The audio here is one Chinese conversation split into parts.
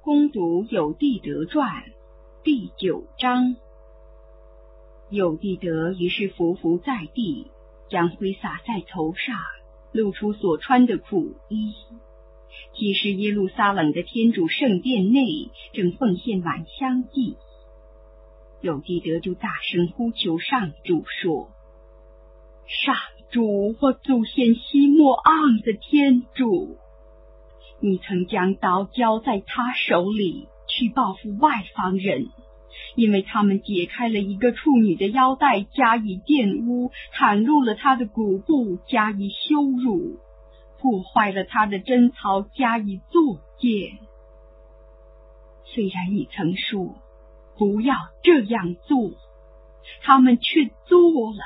攻读有地德传第9章。有地德于是伏伏在地，将灰撒在头上，露出所穿的苦衣。其实耶路撒冷的天主圣殿内正奉献晚香祭。有地德就大声呼求上主说：上主，我祖先西莫昂的天主，你曾将刀交在他手里，去报复外邦人，因为他们解开了一个处女的腰带，加以玷污，袒露了她的骨部，加以羞辱，破坏了她的贞操，加以作践。虽然你曾说不要这样做，他们却做了。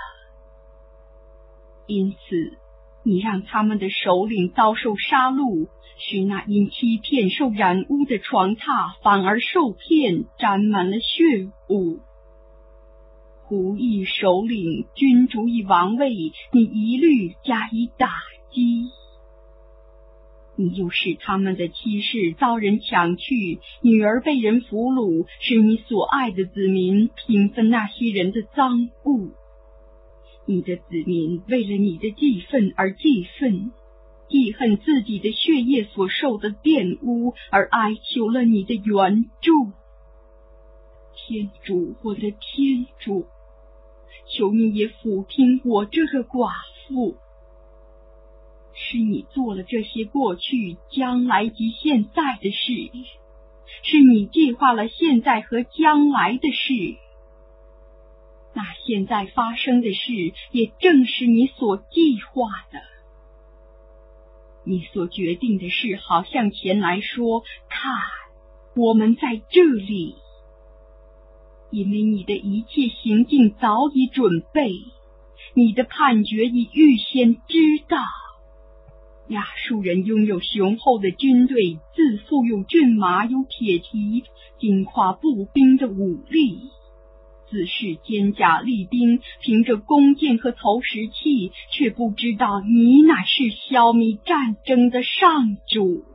因此你让他们的首领遭受杀戮，使那因欺骗受染污的床榻反而受骗，沾满了血污。胡役首领、君主与王位，你一律加以打击。你又使他们的妻室遭人抢去，女儿被人俘虏，使你所爱的子民平分那些人的赃物。你的子民为了你的祭愤而祭愤，记恨自己的血液所受的玷污，而哀求了你的援助。天主，我的天主，求你也俯听我这个寡妇。是你做了这些过去、将来及现在的事，是你计划了现在和将来的事。那现在发生的事，也正是你所计划的。你所决定的事，好像前来说：看，我们在这里。因为你的一切行径早已准备，你的判决已预先知道。亚述人拥有雄厚的军队，自负有骏马，有铁蹄，惊跨步兵的武力。自是坚甲利兵，凭着弓箭和投石器，却不知道你乃是消弭战争的上主。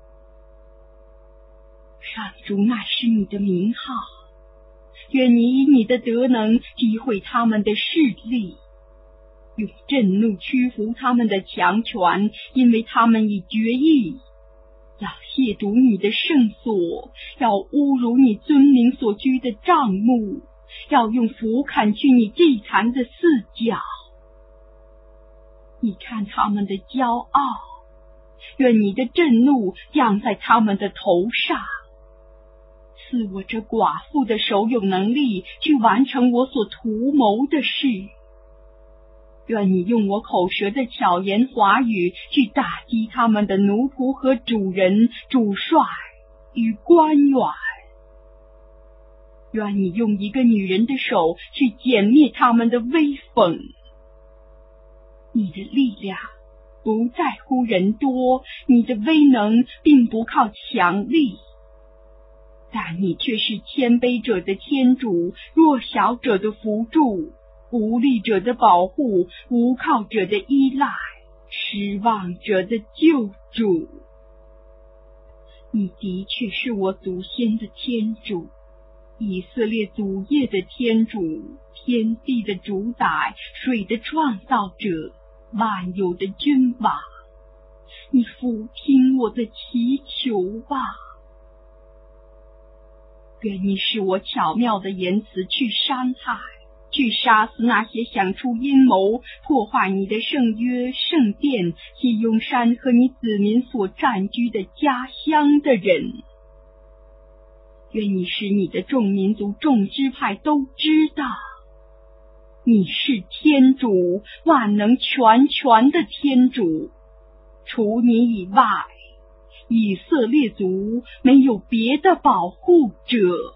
上主乃是你的名号，愿你以你的德能击毁他们的势力，用震怒屈服他们的强权，因为他们已决意要亵渎你的圣所，要侮辱你尊名所居的帐幕，要用斧砍去你祭坛的四角。你看他们的骄傲，愿你的震怒降在他们的头上。赐我这寡妇的手有能力去完成我所图谋的事。愿你用我口舌的巧言华语去打击他们的奴仆和主人、主帅与官员。愿你用一个女人的手去歼灭他们的威风。你的力量不在乎人多，你的威能并不靠强力，但你却是谦卑者的天主，弱小者的扶助，无力者的保护，无靠者的依赖，失望者的救主。你的确是我祖先的天主，以色列祖业的天主，天地的主宰，水的创造者，万有的君王。你俯听我的祈求吧。愿你使我巧妙的言辞去伤害，去杀死那些想出阴谋破坏你的圣约、圣殿、西雍山和你子民所占据的家乡的人。愿你使你的众民族、众支派都知道，你是天主，万能全权的天主。除你以外，以色列族没有别的保护者。